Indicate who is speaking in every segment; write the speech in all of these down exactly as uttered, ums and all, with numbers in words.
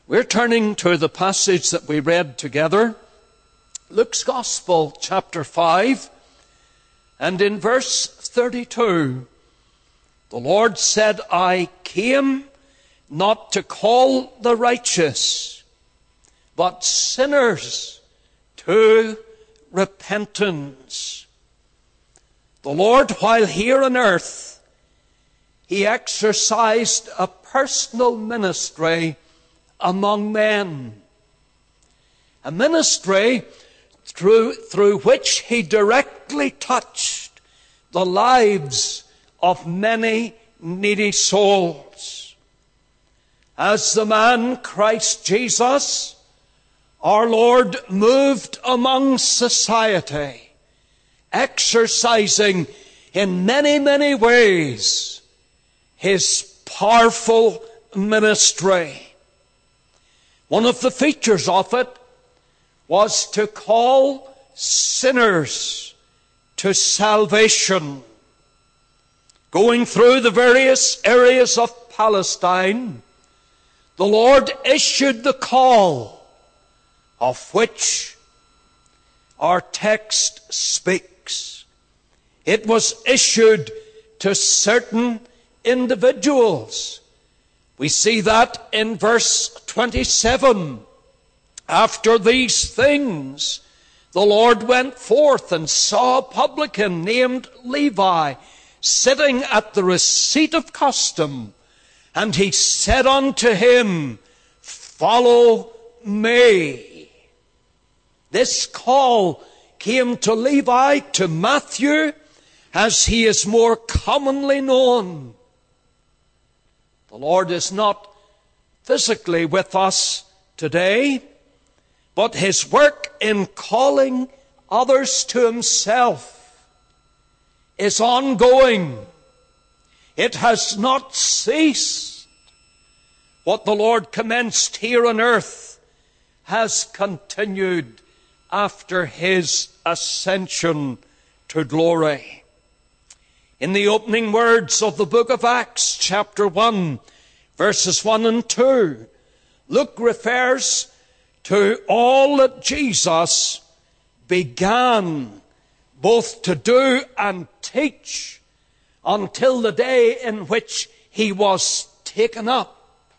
Speaker 1: We're turning to the passage that we read together, Luke's Gospel, chapter five, and in verse thirty-two, the Lord said, I came not to call the righteous, but sinners to repentance. The Lord, while here on earth, he exercised a personal ministry among men. A ministry through, through which he directly touched the lives of many needy souls. As the man Christ Jesus, our Lord moved among society, exercising in many, many ways his powerful ministry. One of the features of it was to call sinners to salvation. Going through the various areas of Palestine, the Lord issued the call of which our text speaks. It was issued to certain individuals. We see that in verse twenty-seven. After these things, the Lord went forth and saw a publican named Levi sitting at the receipt of custom. And he said unto him, Follow me. This call came to Levi, to Matthew, as he is more commonly known. The Lord is not physically with us today, but his work in calling others to himself is ongoing. It has not ceased. What the Lord commenced here on earth has continued after his ascension to glory. In the opening words of the book of Acts, chapter one, verses one and two, Luke refers to all that Jesus began both to do and teach until the day in which he was taken up.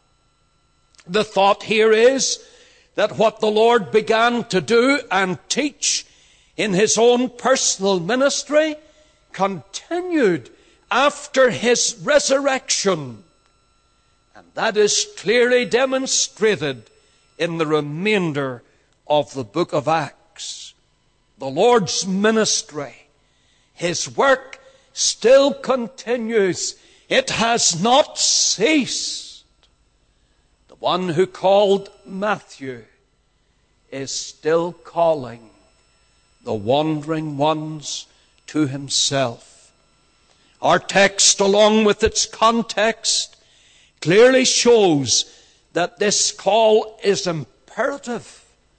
Speaker 1: The thought here is that what the Lord began to do and teach in his own personal ministry continued after his resurrection. And that is clearly demonstrated in the remainder of the book of Acts. The Lord's ministry, his work still continues. It has not ceased. The one who called Matthew is still calling the wandering ones to himself. Our text, along with its context, clearly shows that this call is imperative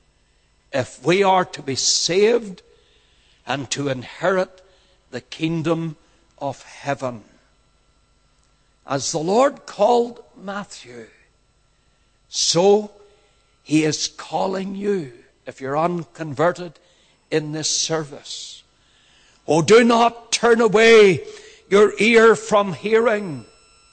Speaker 1: if we are to be saved and to inherit the kingdom of heaven. As the Lord called Matthew, so he is calling you, if you're unconverted, in this service. Oh, do not turn away your ear from hearing.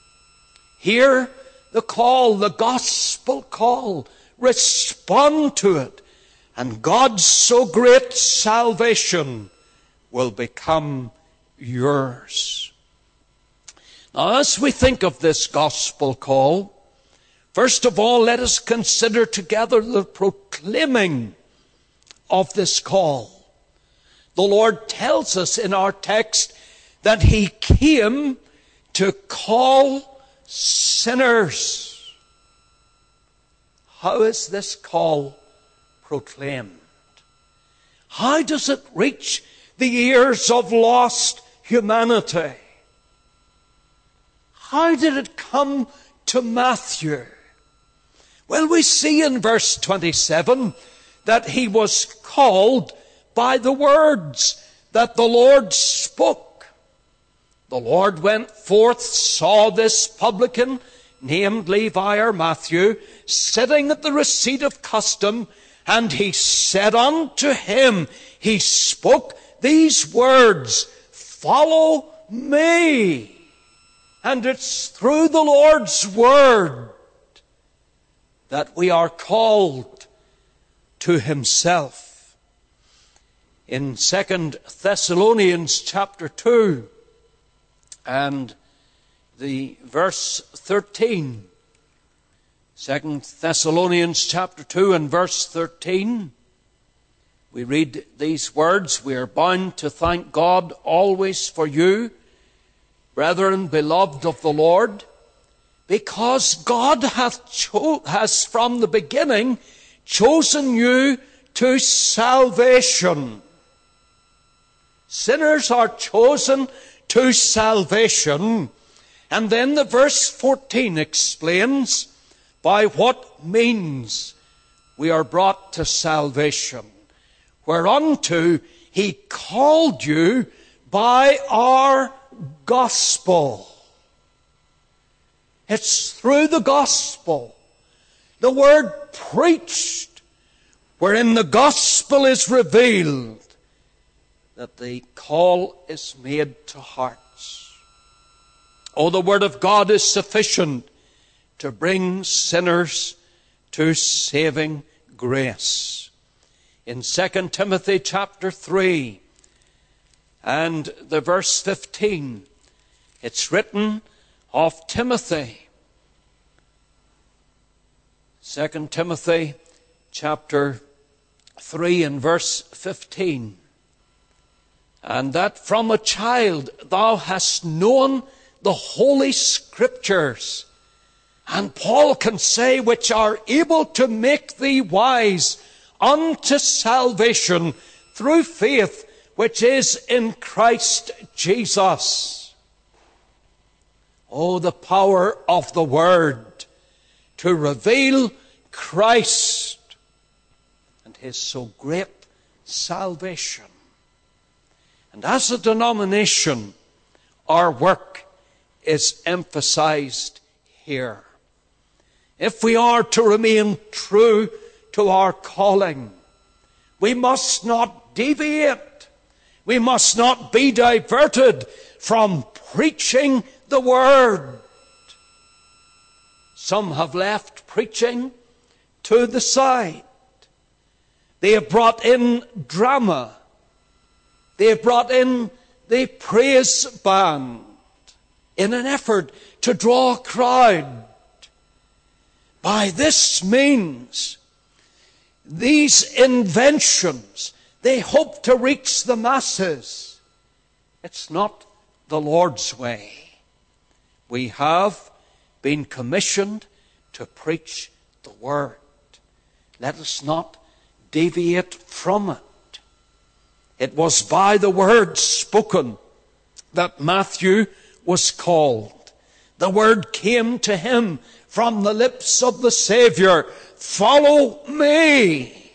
Speaker 1: Hear the call, the gospel call. Respond to it. And God's so great salvation will become yours. Now, as we think of this gospel call, first of all, let us consider together the proclaiming of this call. The Lord tells us in our text that he came to call sinners. How is this call proclaimed? How does it reach the ears of lost humanity? How did it come to Matthew? Well, we see in verse twenty-seven that he was called by the words that the Lord spoke. The Lord went forth, saw this publican named Levi or Matthew, sitting at the receipt of custom, and he said unto him, he spoke these words, "Follow me." And it's through the Lord's word that we are called to himself. In Second Thessalonians chapter two and the verse thirteen, Second Thessalonians chapter two and verse thirteen, we read these words, "We are bound to thank God always for you, brethren, beloved of the Lord, because God hath cho- has from the beginning chosen you to salvation." Sinners are chosen to salvation. And then the verse fourteen explains by what means we are brought to salvation. Whereunto he called you by our gospel. It's through the gospel, the word preached, wherein the gospel is revealed, that the call is made to hearts. Oh, the word of God is sufficient to bring sinners to saving grace. In Second Timothy chapter three and the verse fifteen, it's written of Timothy. Second Timothy chapter three and verse fifteen. "And that from a child thou hast known the Holy Scriptures," and Paul can say, "which are able to make thee wise unto salvation through faith which is in Christ Jesus." Oh, the power of the Word to reveal Christ and his so great salvation. And as a denomination, our work is emphasized here. If we are to remain true to our calling, we must not deviate. We must not be diverted from preaching the Word. Some have left preaching to the side. They have brought in drama. They have brought in the praise band in an effort to draw a crowd. By this means, these inventions, they hope to reach the masses. It's not the Lord's way. We have been commissioned to preach the Word. Let us not deviate from it. It was by the word spoken that Matthew was called. The word came to him from the lips of the Savior, "Follow me."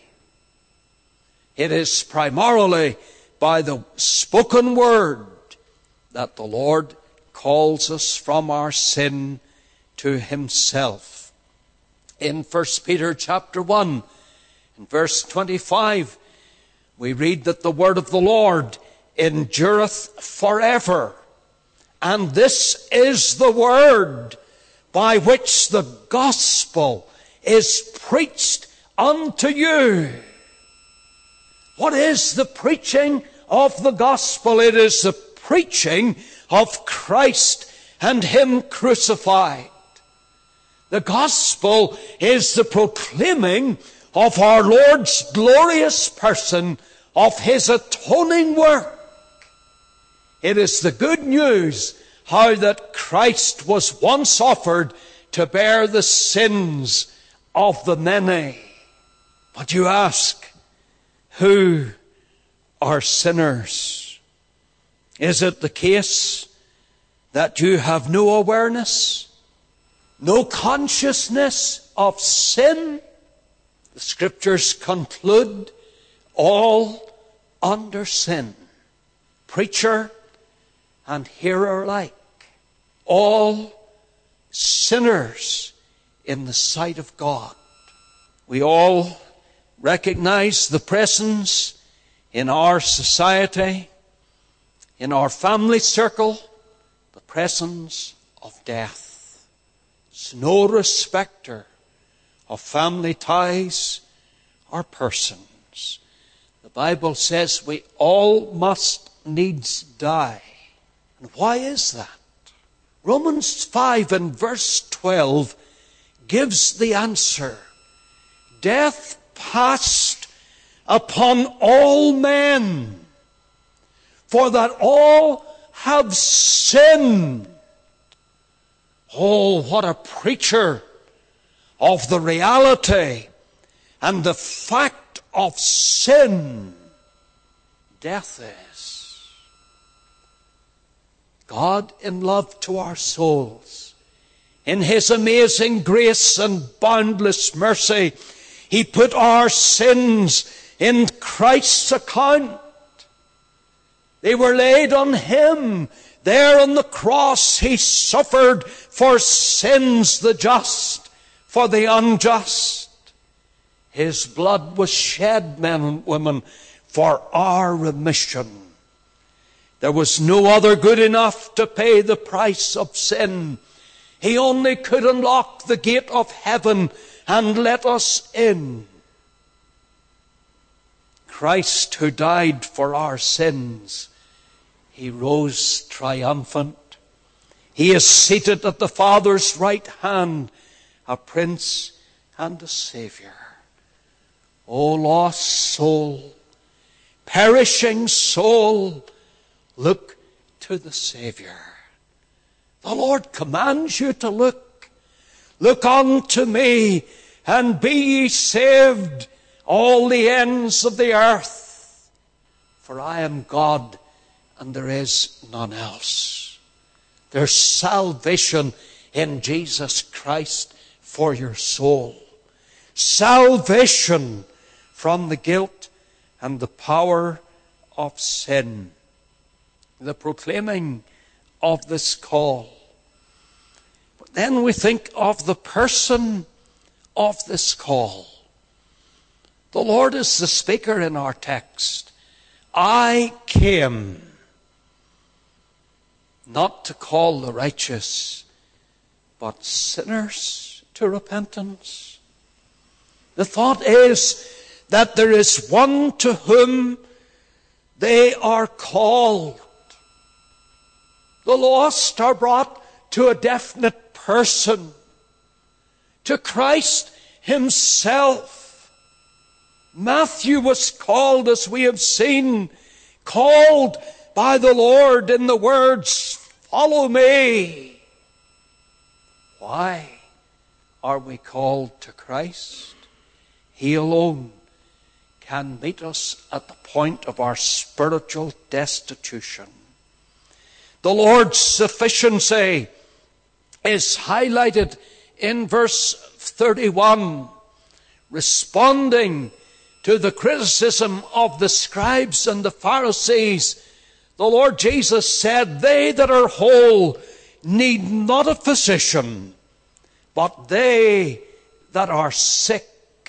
Speaker 1: It is primarily by the spoken word that the Lord calls us from our sin to himself. In First Peter chapter one, in verse twenty-five, we read that the word of the Lord endureth forever. And this is the word by which the gospel is preached unto you. What is the preaching of the gospel? It is the preaching of Christ and him crucified. The gospel is the proclaiming of our Lord's glorious person, of his atoning work. It is the good news how that Christ was once offered to bear the sins of the many. But you ask, who are sinners? Is it the case that you have no awareness, no consciousness of sin? The Scriptures conclude, all under sin, preacher and hearer alike, all sinners in the sight of God. We all recognize the presence in our society, in our family circle, the presence of death. It's no respecter of family ties or persons. The Bible says we all must needs die. And why is that? Romans five and verse twelve gives the answer. Death passed upon all men, for that all have sinned. Oh, what a preacher of the reality and the fact of sin death is. God, in love to our souls, in His amazing grace and boundless mercy, He put our sins in Christ's account. They were laid on Him. There on the cross He suffered for sins, the just for the unjust. His blood was shed, men and women, for our remission. There was no other good enough to pay the price of sin. He only could unlock the gate of heaven and let us in. Christ, who died for our sins, He rose triumphant. He is seated at the Father's right hand, a Prince and a Saviour. O lost soul, perishing soul, look to the Saviour. The Lord commands you to look. Look unto me, and be ye saved, all the ends of the earth. For I am God, and there is none else. There's salvation in Jesus Christ for your soul. Salvation from the guilt and the power of sin. The proclaiming of this call. But then we think of the person of this call. The Lord is the speaker in our text. I came not to call the righteous, but sinners to repentance. The thought is that there is one to whom they are called. The lost are brought to a definite person, to Christ Himself. Matthew was called, as we have seen, called by the Lord in the words, "Follow me." Why are we called to Christ? He alone can meet us at the point of our spiritual destitution. The Lord's sufficiency is highlighted in verse thirty-one, responding to the criticism of the scribes and the Pharisees. The Lord Jesus said, "They that are whole need not a physician, but they that are sick."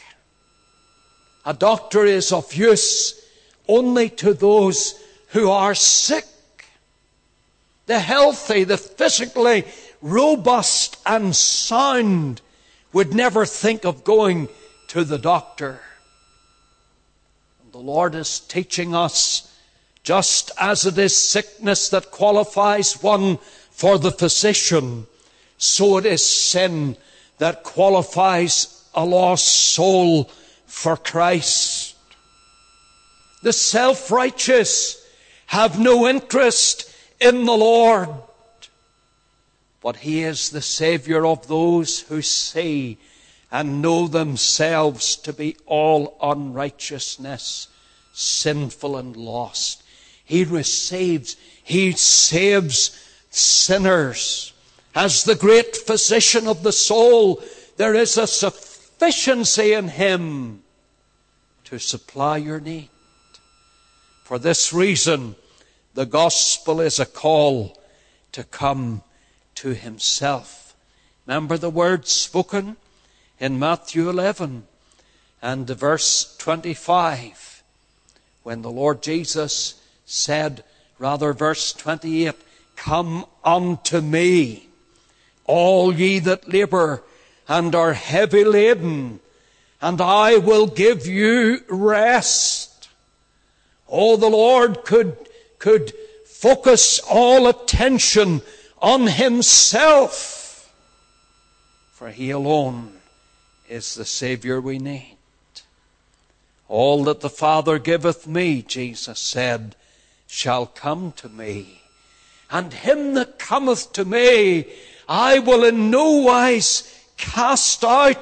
Speaker 1: A doctor is of use only to those who are sick. The healthy, the physically robust and sound would never think of going to the doctor. And the Lord is teaching us, just as it is sickness that qualifies one for the physician, so it is sin that qualifies a lost soul for Christ. The self-righteous have no interest in the Lord, but He is the Saviour of those who see and know themselves to be all unrighteousness, sinful and lost. He receives, He saves sinners. As the great physician of the soul, there is a sufficiency in Him to supply your need. For this reason, the gospel is a call to come to Himself, Remember the words spoken in Matthew eleven and verse twenty-five, when the Lord Jesus said, rather verse twenty-eight, "Come unto me, all ye that labour and are heavy laden, and I will give you rest." Oh, the Lord could, could focus all attention on himself, for he alone is the Saviour we need. "All that the Father giveth me," Jesus said, "shall come to me. And him that cometh to me, I will in no wise cast out."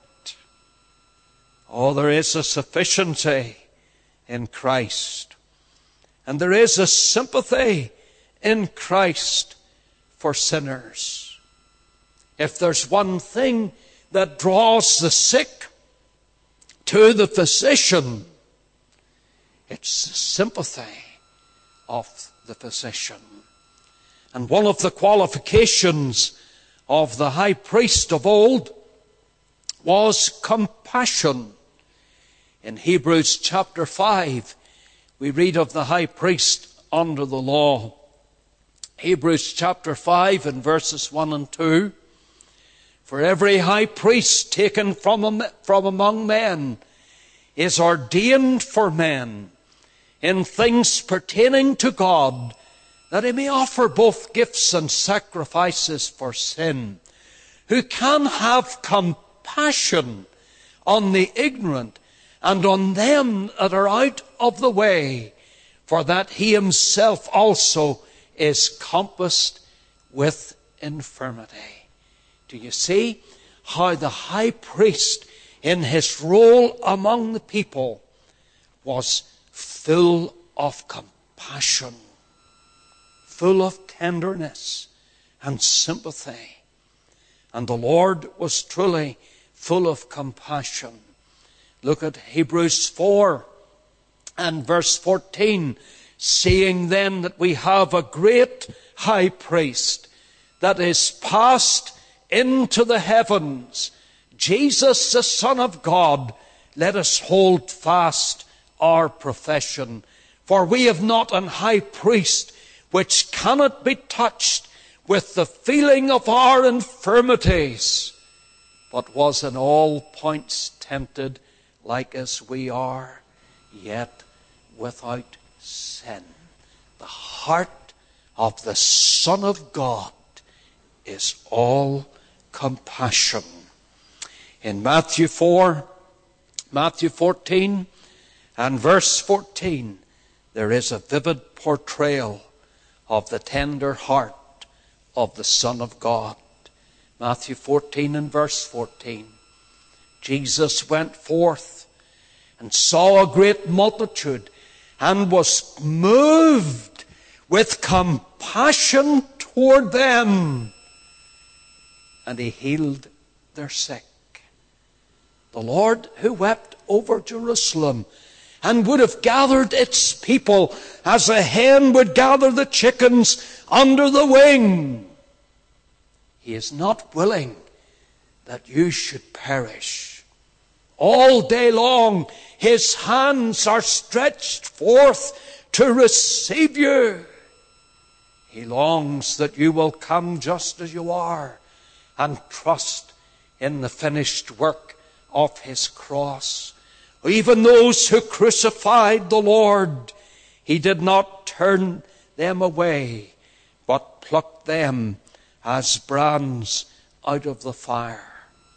Speaker 1: Oh, there is a sufficiency in Christ. And there is a sympathy in Christ for sinners. If there's one thing that draws the sick to the physician, it's the sympathy of the physician. And one of the qualifications of the high priest of old was compassion. In Hebrews chapter five, we read of the high priest under the law. Hebrews chapter five and verses one and two. "For every high priest taken from, from among men is ordained for men in things pertaining to God, that he may offer both gifts and sacrifices for sin, who can have compassion on the ignorant and on them that are out of the way, for that he himself also is compassed with infirmity." Do you see how the high priest, in his role among the people, was full of compassion, full of tenderness and sympathy? And the Lord was truly full of compassion. Look at Hebrews four and verse fourteen. "Seeing then that we have a great high priest that is passed into the heavens, Jesus the Son of God, let us hold fast our profession. For we have not an high priest which cannot be touched with the feeling of our infirmities, but was in all points tempted like as we are, yet without sin." The heart of the Son of God is all compassion. In Matthew four, Matthew fourteen and verse fourteen, there is a vivid portrayal of the tender heart of the Son of God. Matthew fourteen and verse fourteen. "Jesus went forth and saw a great multitude, and was moved with compassion toward them, and he healed their sick." The Lord who wept over Jerusalem and would have gathered its people as a hen would gather the chickens under the wing, he is not willing that you should perish. All day long his hands are stretched forth to receive you. He longs that you will come just as you are and trust in the finished work of his cross. Even those who crucified the Lord, he did not turn them away, but plucked them as brands out of the fire.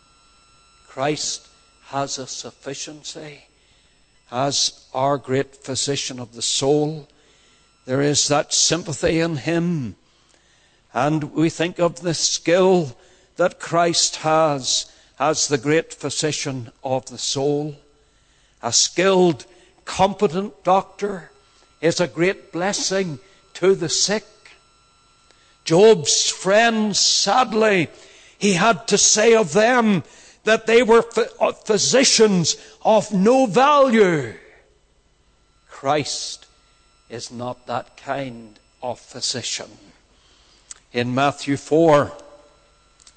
Speaker 1: Christ has a sufficiency as our great physician of the soul. There is that sympathy in him. And we think of the skill that Christ has as the great physician of the soul. A skilled, competent doctor is a great blessing to the sick. Job's friends, sadly, he had to say of them that they were physicians of no value. Christ is not that kind of physician. In Matthew four,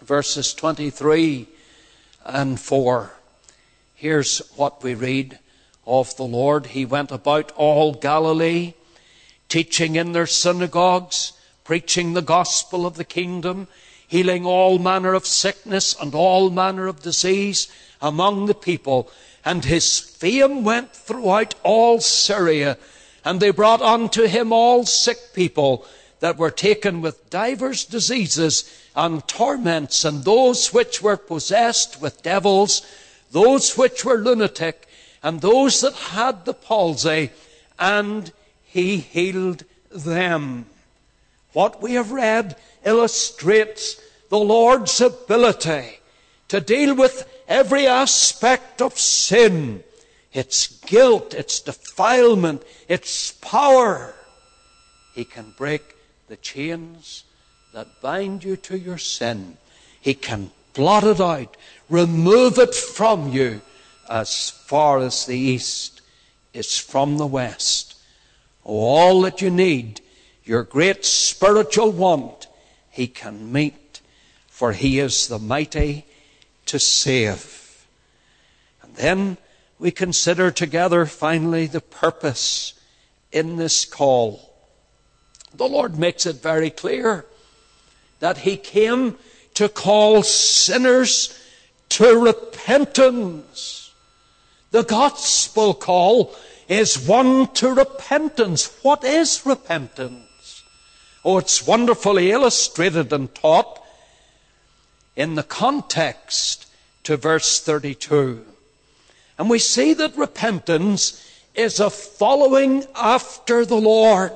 Speaker 1: verses twenty-three and four. Here's what we read of the Lord. He went about all Galilee, teaching in their synagogues, preaching the gospel of the kingdom, healing all manner of sickness and all manner of disease among the people. And his fame went throughout all Syria, and they brought unto him all sick people that were taken with divers diseases and torments, and those which were possessed with devils, those which were lunatic, and those that had the palsy, and he healed them. What we have read illustrates the Lord's ability to deal with every aspect of sin, its guilt, its defilement, its power. He can break the chains that bind you to your sin. He can blot it out, remove it from you as far as the east is from the west. Oh, all that you need, your great spiritual want, he can meet, for he is the mighty to save. And then we consider together finally the purpose in this call. The Lord makes it very clear that he came to call sinners to repentance. The gospel call is one to repentance. What is repentance? Oh, it's wonderfully illustrated and taught in the context to verse thirty-two. And we see that repentance is a following after the Lord.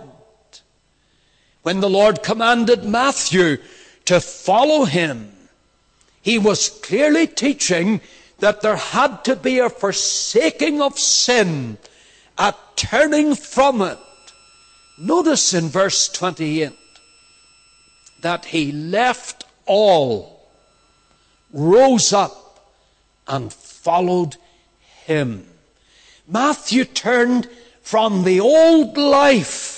Speaker 1: When the Lord commanded Matthew to follow him, he was clearly teaching that there had to be a forsaking of sin, a turning from it. Notice in verse twenty-eight that he left all, rose up, and followed him. Matthew turned from the old life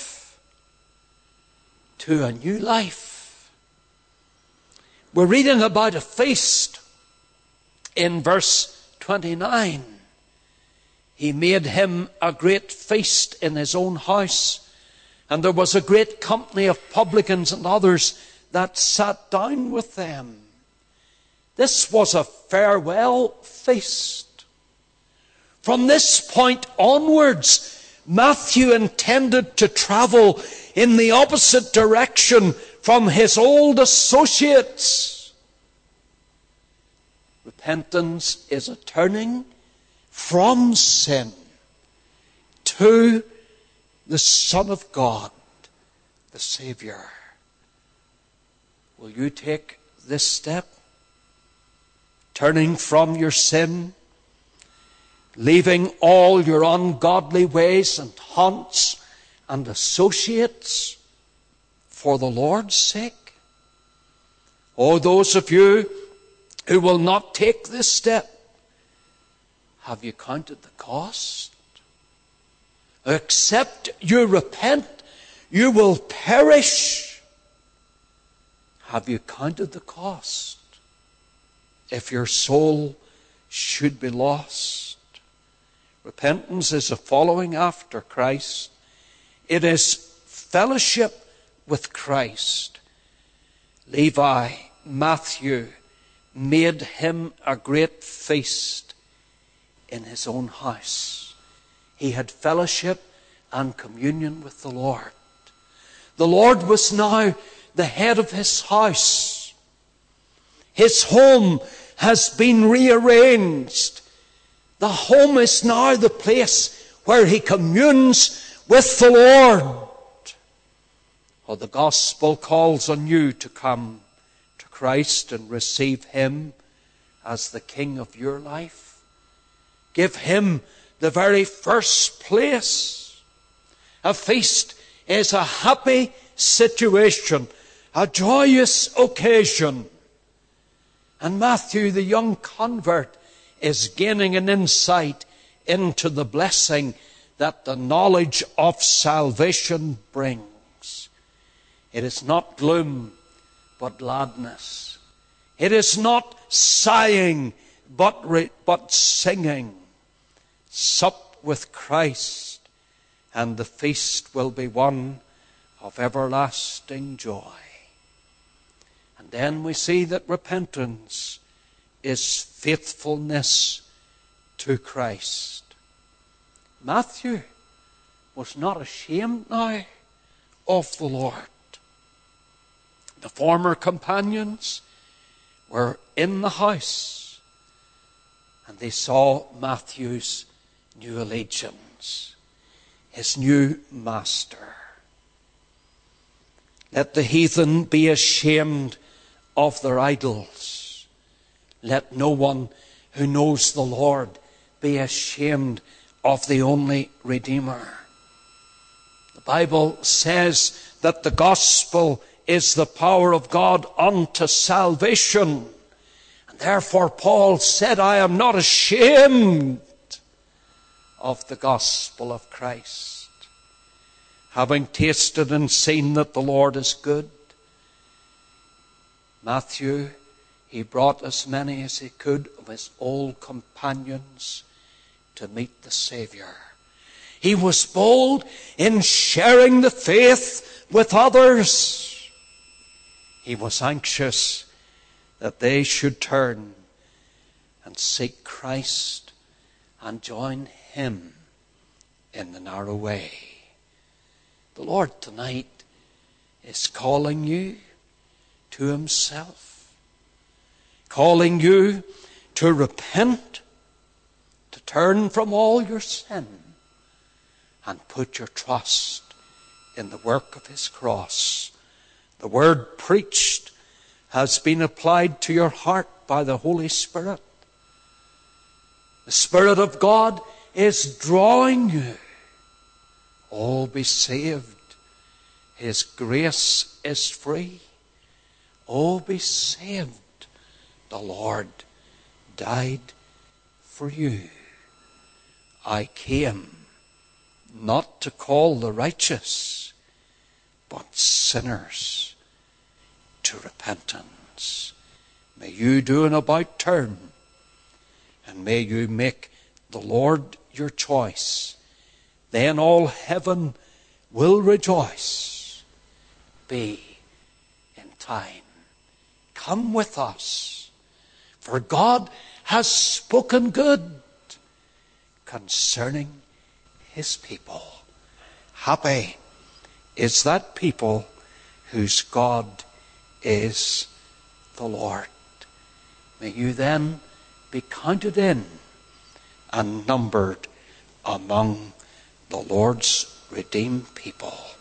Speaker 1: to a new life. We're reading about a feast in verse twenty-nine. He made him a great feast in his own house, and there was a great company of publicans and others that sat down with them. This was a farewell feast. From this point onwards, Matthew intended to travel in the opposite direction from his old associates. Repentance is a turning from sin to the Son of God, the Savior. Will you take this step? Turning from your sin, leaving all your ungodly ways and haunts and associates for the Lord's sake? Oh, those of you who will not take this step, have you counted the cost? Except you repent, you will perish. Have you counted the cost if your soul should be lost? Repentance is a following after Christ. It is fellowship with Christ. Levi, Matthew, made him a great feast in his own house. He had fellowship and communion with the Lord. The Lord was now the head of his house. His home has been rearranged. The home is now the place where he communes with the Lord. Oh, the gospel calls on you to come to Christ and receive him as the King of your life. Give him the very first place. A feast is a happy situation, a joyous occasion. And Matthew, the young convert, is gaining an insight into the blessing that the knowledge of salvation brings. It is not gloom, but gladness. It is not sighing, but, re- but singing. Sup with Christ, and the feast will be one of everlasting joy. And then we see that repentance is faithfulness to Christ. Matthew was not ashamed now of the Lord. The former companions were in the house, and they saw Matthew's new allegiance, his new master. Let the heathen be ashamed of their idols. Let no one who knows the Lord be ashamed of the only Redeemer. The Bible says that the gospel is the power of God unto salvation. And therefore Paul said, I am not ashamed of the gospel of Christ. Having tasted and seen that the Lord is good, Matthew, he brought as many as he could of his old companions to meet the Savior. He was bold in sharing the faith with others. He was anxious that they should turn and seek Christ and join him in the narrow way. The Lord tonight is calling you to himself, calling you to repent, to turn from all your sin and put your trust in the work of his cross. The word preached has been applied to your heart by the Holy Spirit. The Spirit of God is drawing you. All be saved. His grace is free. All be saved. The Lord died for you. I came not to call the righteous, but sinners to repentance. May you do an about turn, and may you make the Lord your choice. Then all heaven will rejoice. Be in time. Come with us, for God has spoken good concerning his people. Happy is that people whose God is the Lord. May you then be counted in and numbered among the Lord's redeemed people.